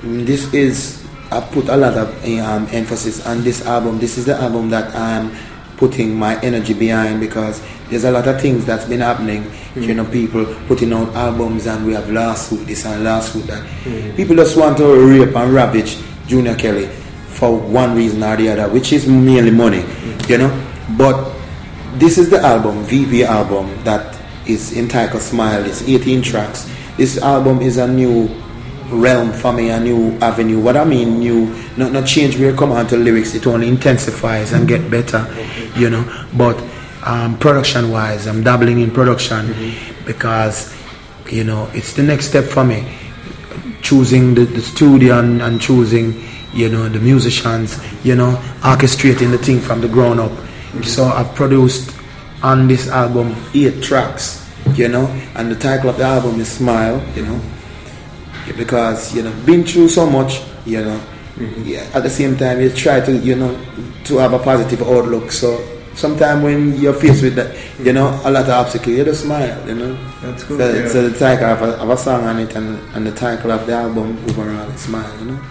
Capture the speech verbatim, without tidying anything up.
this is, I put a lot of um, emphasis on this album. This is the album that I'm putting my energy behind, because there's a lot of things that's been happening. Mm-hmm. You know, people putting out albums and we have lawsuit this and lawsuit that. Mm-hmm. People just want to rape and ravage Junior Kelly for one reason or the other, which is mainly money. Mm-hmm. You know, but this is the album, V P album, that is entitled Smile. It's eighteen tracks. This album is a new realm for me, a new avenue. What I mean new, not not change where come on to lyrics, it only intensifies and get better, you know. But um, production wise, I'm dabbling in production, mm-hmm. because, you know, it's the next step for me. Choosing the, the studio and, and choosing, you know, the musicians, you know, orchestrating the thing from the ground up. Mm-hmm. So I've produced on this album eight tracks, you know, and the title of the album is Smile, you know, because, you know, been through so much, you know. Mm-hmm. Yeah, at the same time you try to, you know, to have a positive outlook. So sometimes when you're faced with that, you know, a lot of obstacles, you just smile, you know. That's good. So, Yeah. so the title of a, of a song on it, and, and the title of the album overall is Smile, you know.